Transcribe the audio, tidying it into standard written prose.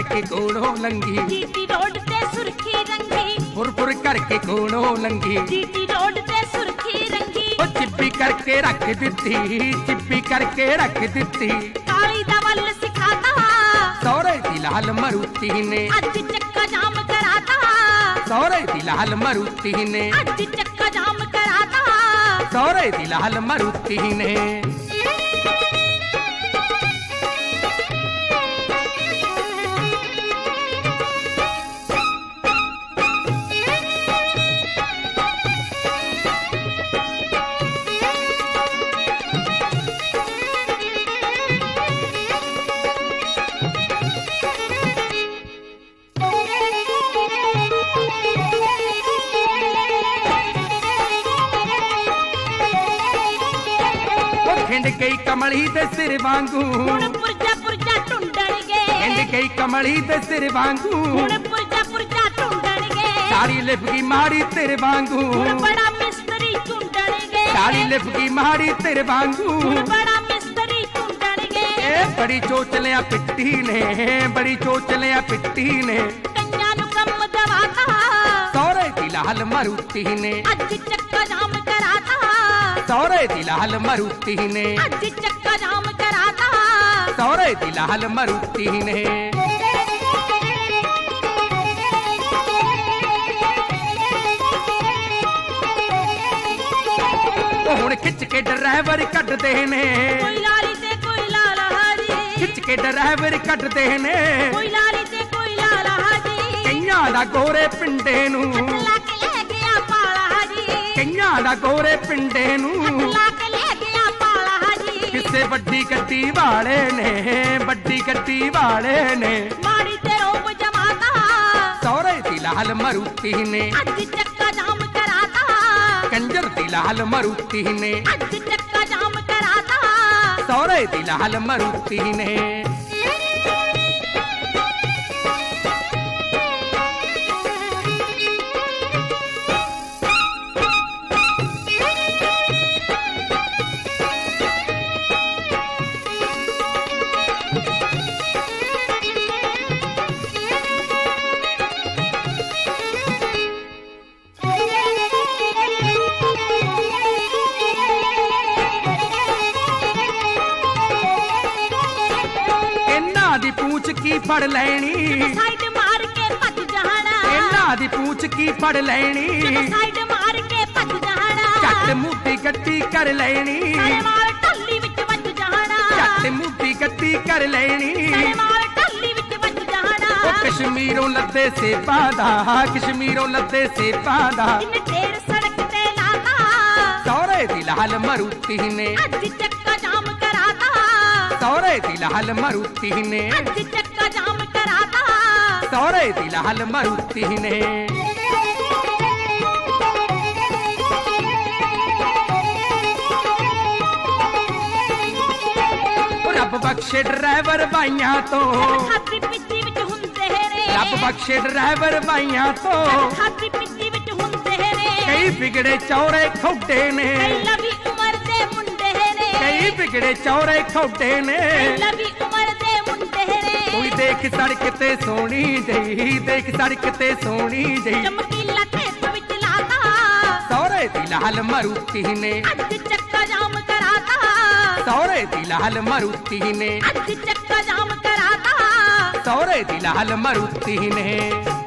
करके कोलों लंघी, जीटी रोड ते सुर्खी रंगी, फुर करके कोलों लंघी, जीटी रोड ते सुर्खी रंगी। ओ चिप्पी करके रख दिती, चिप्पी करके रख दिती, काली दा वल सिखाता, सौरे दी लाल मरूती ने अज चक्का जाम कराता, सौरे दी लाल मरूती ने अज चक्का जाम कराता। सौरे दी लाल मरूती ने। खिंड गई कमली दे सिर वांगू, हुण पुरजा ढूंढणगे, खिंड गई कमली दे सिर वांगू, हुण पुरजा ढूंढणगे। साड़ी लिपगी माड़ी तेरे वांगू, हुण बड़ा मिस्त्री ढूंढणगे, साड़ी लिपगी माड़ी तेरे वांगू, हुण बड़ा मिस्त्री ढूंढणगे। ए बड़ी चोचलिया पिट्टी ने, बड़ी चोचलिया पिट्टी ने, कन्या नू कम दवाता, सौरे दी लाल मरूती ने अज चक्का जाम कराता, सौरे दी लाल मरूती ने अज चक्का जाम कराता। सौरे दी लाल मरूती ने। हुण खिच के ड्राइवर कटदे ने, कोई लाली ते कोई लाला हाजी, खिच के ड्राइवर कटदे ने, कोई लाली ते कोई लाला हाजी। कईयां दा गोरे पिंडे नू, ला के ले गया पाला हाजी, कईयां दा गोरे पिंडे नू, ला के ले गया पाला हाजी। किसे वड्डी गड्डी वाले ने, वड्डी गड्डी वाले ने, माड़ी ते रोब जमाता, सौरे दी लाल मरूती ने अज चक्का जाम कराता, कंजर दी लाल मरूती ने अज चक्का जाम कराता। सौरे दी लाल मरूती ने। दी पूछ की फड़ लैनी, साइड मार के भज जाना, इन्हां दी पूछ की फड़ लैनी, साइड मार के भज जाना। झट मुट्ठी गड्डी कर लैनी, मार टल्ली विच वज जाना, झट मुट्ठी गड्डी कर लैनी, मार टल्ली विच वज जाना। ओ कश्मीरों लद्दे से पादा, कश्मीरों लद्दे से पादा, इन ढेर सड़क ते लाता, सौरे दी लाल मरूती ने अज चक्का जाम कराता, सौरे दी लाल मरूती ने अज चक्का जाम कराता। सौरे दी लाल मरूती ने। रब बख्शे ड्राइवर बाइयां तो, खाती पिੱਤੀ ਵਿੱਚ ਹੁੰਦੇ ਨੇ, रब बख्शे ड्राइवर बाइयां तो, ਖਾਤੀ ਪਿੱਤੀ ਵਿੱਚ ਹੁੰਦੇ ਨੇ। कई बिगड़े चौड़े खोटे ने, ਕਈ ਲਵੀ ਉਮਰ ਦੇ ਮੁੰਡੇ ਨੇ, कई बिगड़े चौड़े खोटे ने, ਕਈ ਲਵੀ ਉਮਰ ਦੇ ਮੁੰਡੇ ਨੇ। कोई देख सड़क ते सोनी जई, देख सड़क ते सोनी जई, ਚਮਕੀਲਾ ਖੇਤ ਵਿੱਚ ਲਾਤਾ, सौरे दी लाल मरूती ने ਅੱਜ ਚੱਕਾ ਜਾਮ ਕਰਾਤਾ, सौरे दी लाल मरूती ने ਅੱਜ ਚੱਕਾ ਜਾਮ ਕਰਾਤਾ। सौरे दी लाल मरूती ने।